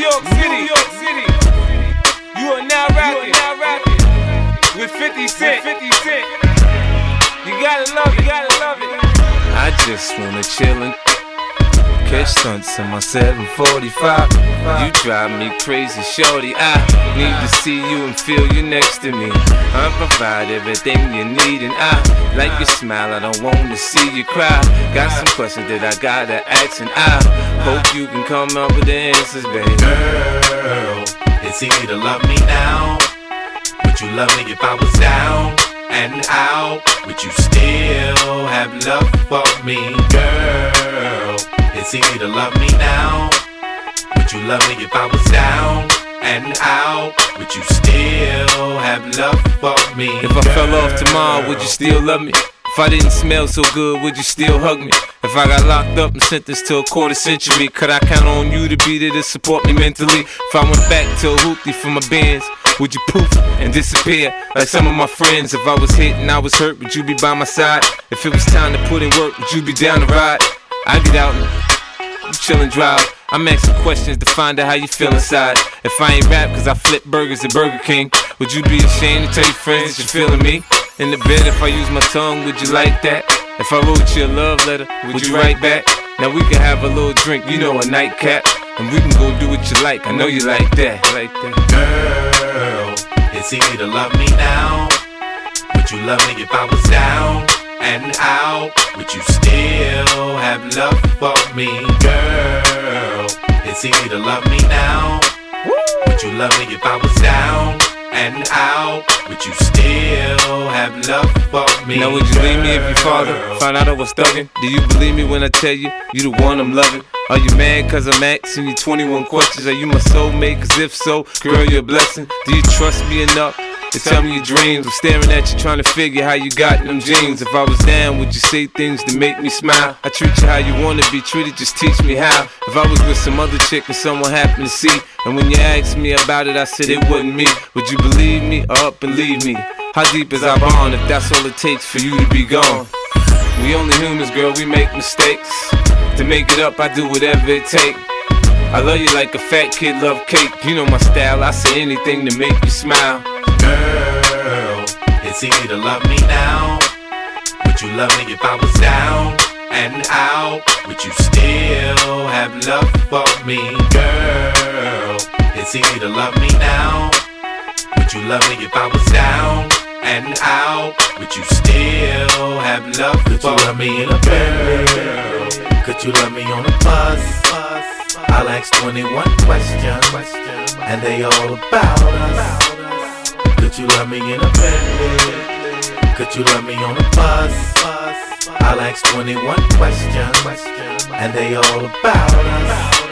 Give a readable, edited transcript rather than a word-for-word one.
York City. You are now rapping with 50 Cent. You gotta love it. I just wanna chillin', catch stunts in my 745. You drive me crazy, shorty. I need to see you and feel you next to me. I provide everything you need, and I like your smile. I don't want to see you cry. Got some questions that I gotta ask, and I hope you can come up with the answers, baby. Girl, it's easy to love me now. Would you love me if I was down and out? Would you still have love for me, girl? It's easy to love me now. Would you love me if I was down and out? Would you still have love for me, If I fell off tomorrow, would you still love me? If I didn't smell so good, would you still hug me? If I got locked up and sentenced to a quarter century, could I count on you to be there to support me mentally? If I went back to a hoopty for my bands, would you poof and disappear like some of my friends? If I was hit and I was hurt, would you be by my side? If it was time to put in work, would you be down to ride? I'd get out and chill and drive. I'm asking questions to find out how you feel inside. If I ain't rap cause I flip burgers at Burger King, would you be ashamed to tell your friends that you're feeling me? In the bed, if I use my tongue, would you like that? If I wrote you a love letter, would you write back? Now we can have a little drink, you know, a nightcap, and we can go do what you like. I know you like that. Girl, it's easy to love me now. Would you love me if I was down and out? Would you still have love for me, girl? It's easy to love me now. Would you love me if I was down and out? Would you still have love for me? Now would you leave me if your father found out I was thuggin'? Do you believe me when I tell you, you the one I'm loving? Are you mad cause I'm asking you 21 questions? Are you my soulmate? Cause if so, girl, you're a blessing. Do you trust me enough to tell me your dreams? I'm staring at you trying to figure how you got them jeans. If I was down, would you say things to make me smile? I treat you how you wanna be treated, just teach me how. If I was with some other chick and someone happened to see, and when you asked me about it, I said it wasn't me, would you believe me or up and leave me? How deep is our bond if that's all it takes for you to be gone? We only humans, girl, we make mistakes. To make it up, I do whatever it takes. I love you like a fat kid love cake. You know my style, I say anything to make you smile. Girl, it's easy to love me now. Would you love me if I was down and out? Would you still have love for me, girl? It's easy to love me now. Would you love me if I was down and out? Would you still have love for me? Could you love me in a Bentley? Could you love me on a bus? I'll ask 21 questions, and they all about us. Could you love me in a Bentley? Could you love me on a bus? I'll ask 21 questions, and they all about us.